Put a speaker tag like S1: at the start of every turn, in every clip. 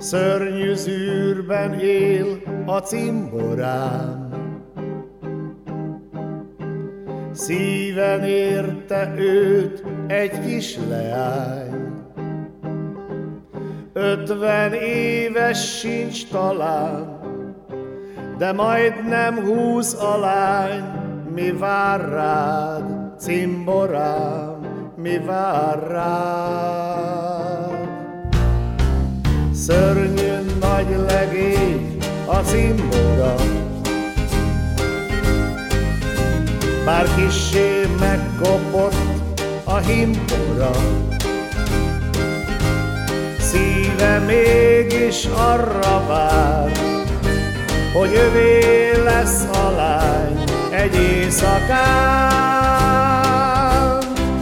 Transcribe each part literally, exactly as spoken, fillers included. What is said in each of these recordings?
S1: Szörnyű zűrben él a cimborám, szíven érte őt egy kis leány. Ötven éves sincs talán, de majdnem húsz a lány. Mi vár rád, cimborám, mi vár rád? Szörnyű nagy legény a cimbora, bár kissé megkopott a himbora. Szíve mégis arra vár, hogy övé lesz a lány egy éjszakán.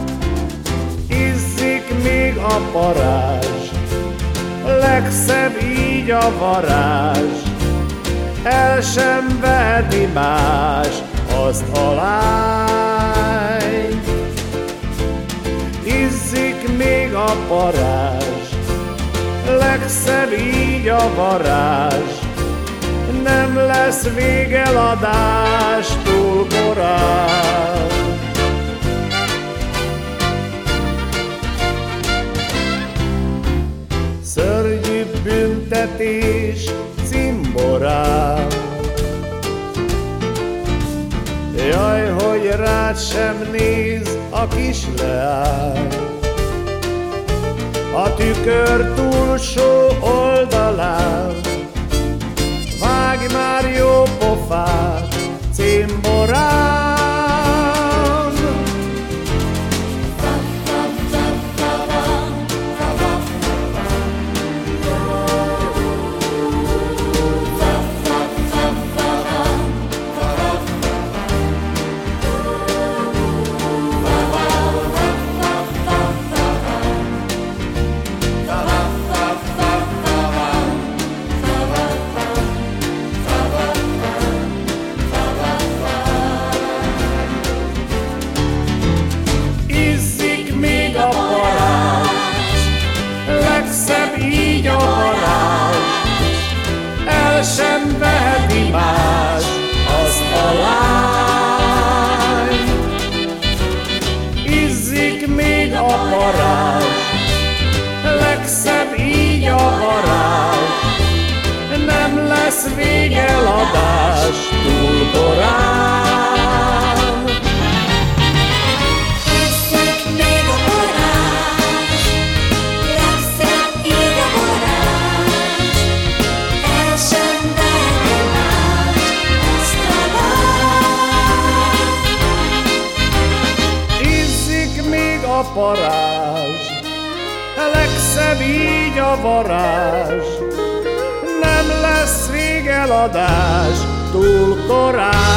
S1: Izzik még a parázs, legszebb így a varázs, el sem veheti más azt a lányt. Izzik még a parázs, legszebb így a varázs, nem lesz végeladás túl korán. Szörnyű büntetés cimborám, jaj, hogy rád sem néz a kis leány. A tükör túlsó oldalán vágj már jó pofát, cimborám. Így a varázs, el sem veheti más azt a lány. Izzik még a parázs, legszebb így a varázs, nem lesz végeladás túl korán. A parázs, legszebb így a varázs, nem lesz végeladás túl korán.